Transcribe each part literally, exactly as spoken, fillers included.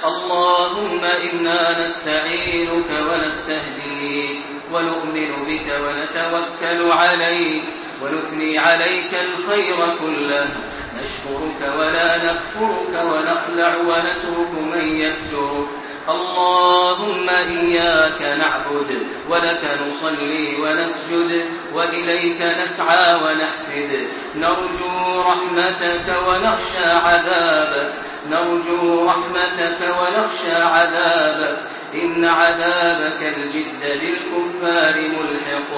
اللهم إنا نستعينك ونستهديك ونؤمن بك ونتوكل عليك ونثني عليك الخير كله، نشكرك ولا نكفرك ونخلع ونترك من يكفرك. اللهم إياك نعبد ولك نصلي ونسجد وإليك نسعى ونحفد، نرجو رحمتك ونخشى عذابك، نرجو رحمتك ونخشى عذابك، إن عذابك الجد للكفار ملحق.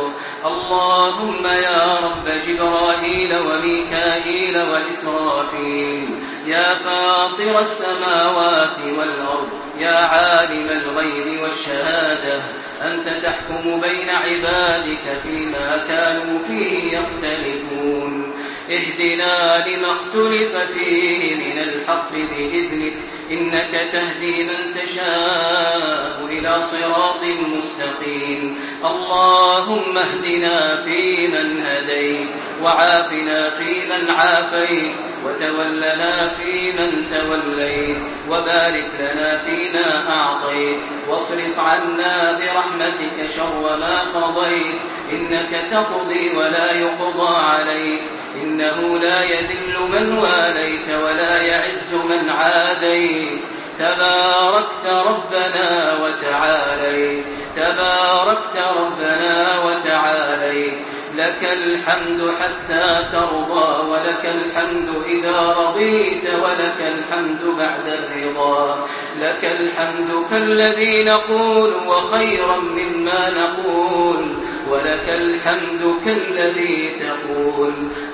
اللهم يا رب جبرائيل وميكائيل وإسرافيل، يا فاطر السماوات والأرض، يا عالم الغيب والشهادة، أنت تحكم بين عبادك فيما كانوا فيه يختلفون، اهدنا لما اختلف فيه من الحق بإذنك، إنك تهدي من تشاء إلى صراط مستقيم. اللهم اهدنا فيمن هديت، وعافنا فيمن عافيت، وتولنا فيمن توليت، وبارك لنا فيما أعطيت، واصرف عنا برحمتك شر ما قضيت، إنك تقضي ولا يقضى عليك، إنه لا يذل من واليت ولا يعز من عاديت، تباركت ربنا وتعاليت، تباركت ربنا وتعاليت، لك الحمد حتى ترضى، ولك الحمد إذا رضيت، ولك الحمد بعد الرضا، لك الحمد كالذي نقول وخيرا مما نقول، ولك الحمد كالذي تقول.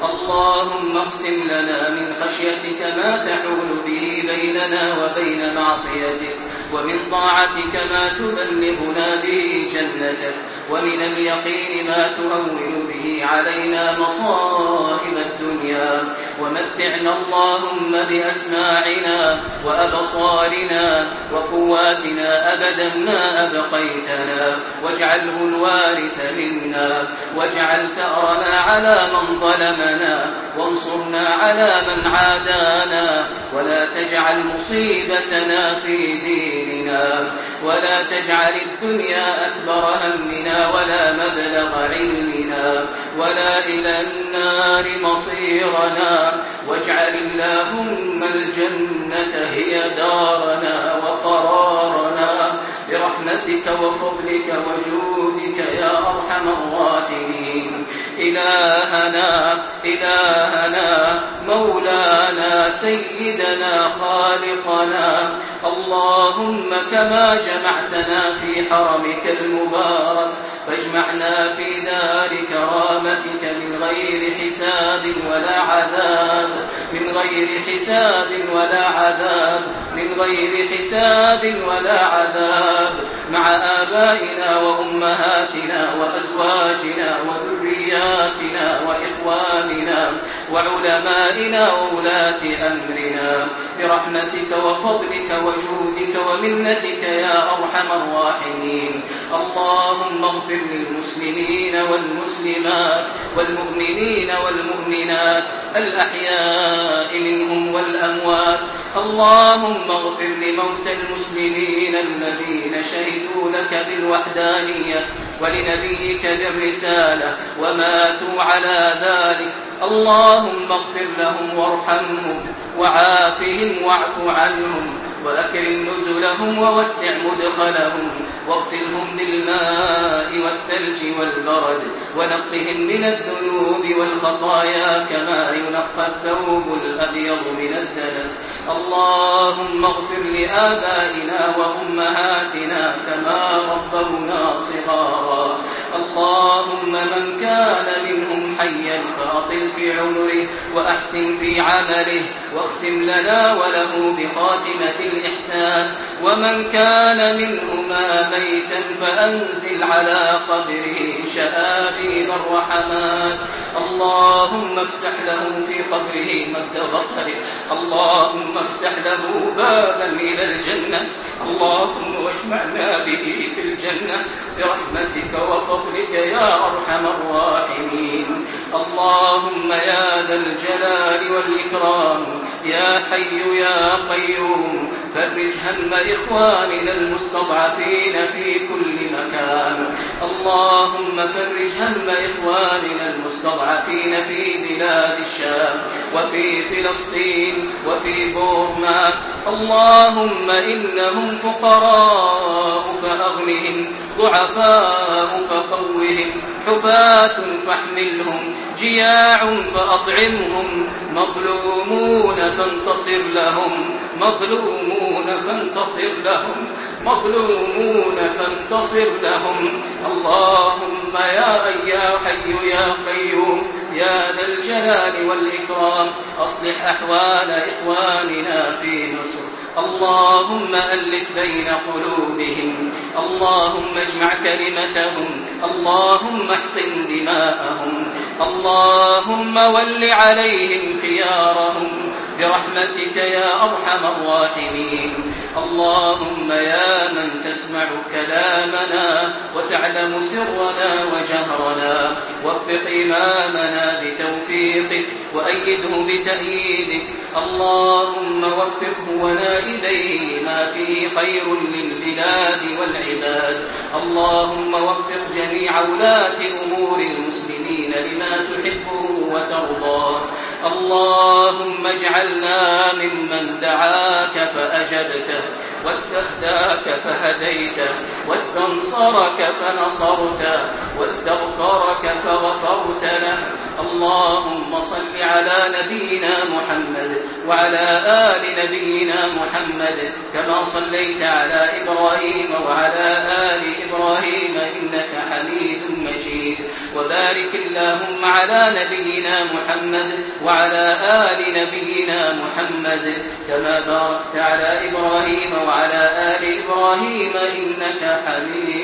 اللهم اقسم لنا من خشيتك ما تحول به بيننا وبين معصيتك، ومن طاعتك ما تبلغنا به جنتك، ومن اليقين ما تهون به علينا مصائب الدنيا، ومتعنا اللهم بأسماعنا وأبصارنا وقواتنا أبدا ما أبقيتنا، واجعله الوارث منا، واجعل ثأرنا على من ظلمنا، وانصرنا على من عادانا، ولا تجعل مصيبتنا في ديننا، ولا تجعل الدنيا أكبر همنا ولا مبلغ علمنا، ولا إلى النار مصيرنا، واجعل اللهم الجنة هي دارنا وقرارنا، برحمتك وفضلك وجودك يا أرحم الراحمين. إلهنا إلهنا مولانا سيدنا خالقنا، اللهم كما جمعتنا في حرمك المبارك فاجمعنا في دار كرامتك من غير حساب ولا عذاب، من غير حساب ولا عذاب، من غير حساب ولا عذاب، مع آبائنا وأمهاتنا وأزواجنا وذرياتنا وإخواننا وعلمائنا وولاة أمرنا، برحمتك وفضلك وجودك ومنتك يا أرحم الراحمين. اللهم اغفر للمسلمين والمسلمات والمؤمنين والمؤمنات الأحياء منهم والأموات، اللهم اغفر لموتى المسلمين الذين شهدوا لك بالوحدانية ولنبيك بالرسالة وماتوا على ذلك، اللهم اغفر لهم وارحمهم وعافهم واعف عنهم وأكرم نزلهم ووسع مدخلهم، واغسلهم بالماء والثلج والبرد، ونقهم من الذنوب والخطايا كما ينقى الثوب الأبيض من الدنس. اللهم اغفر لآبائنا وأمهاتنا كما ربونا صغارا، اللهم من كان منهم حيا فأطل في عمره وأحسن في عمله، واختم لنا وله بخاتمة الإحسان، ومن كان منهما ميتا فأنزل على قبره شآبيب الرحمات، اللهم افسح له في قبره مد بصره، اللهم افتح له بابا إلى الجنة، اللهم واجمعنا به في الجنة برحمتك وفضلك يا أرحم الراحمين. اللهم يا ذا الجلال والإكرام يا حي يا قيوم فرج هم إخواننا المستضعفين في كل مكان. اللهم فرج هم إخواننا المستضعفين في بلاد الشام وفي فلسطين وفي بورما. اللهم إنهم فقراء فأغنهم، ضعفاء فقوهم، حفاة فاحملهم، جياع فأطعمهم، مظلومون فانتصر لهم، مظلومون فانتصر لهم، مظلومون فانتصر لهم. اللهم يا يا حي يا قيوم يا ذا الجلال والإكرام أصلح أحوال إخواننا في مصر. اللهم ألف بين قلوبهم، اللهم اجمع كلمتهم، اللهم احقن دماءهم، اللهم ول عليهم خيارهم برحمتك يا أرحم الراحمين. اللهم يا من تسمع كلامنا وتعلم سرنا وجهرنا، وفق إمامنا بتوفيقك وأيده بتأييدك. اللهم وفقه ونائبيه ما فيه خير للبلاد والعباد. اللهم وفق جميع ولاة أمور المسلمين لما تحبه وترضاه. اللهم اجعلنا ممن دعاك فأجبته، واستهداك فهديته، واستنصرك فنصرته، واستغفرك فغفرت له. اللهم صل على نبينا محمد وعلى آل نبينا محمد كما صليت على إبراهيم وعلى آل إبراهيم إنك حميد مجيد. وبارك اللهم على نبينا محمد وعلى آل نبينا محمد كما باركت على إبراهيم وعلى آل إبراهيم إنك حميد